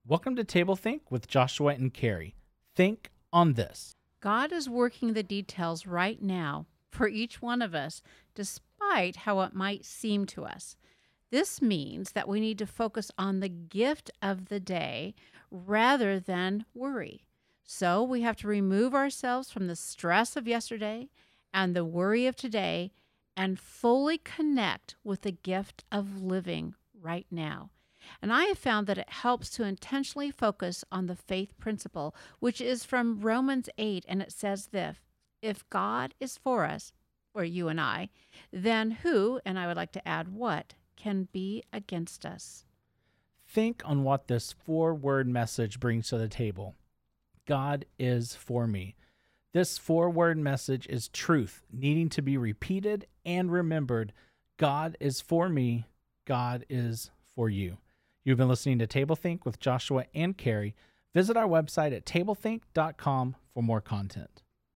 Welcome to Table Think with Joshua and Carrie. Think on this. God is working the details right now for each one of us, despite how it might seem to us. This means that we need to focus on the gift of the day rather than worry. So we have to remove ourselves from the stress of yesterday and the worry of today and fully connect with the gift of living right now. And I have found that it helps to intentionally focus on the faith principle, which is from Romans 8, and it says this: if God is for us, or you and I, then who, and I would like to add what, can be against us? Think on what this 4-word message brings to the table. God is for me. This 4-word message is truth, needing to be repeated and remembered. God is for me. God is for you. You've been listening to Table Think with Joshua and Carrie. Visit our website at tablethink.com for more content.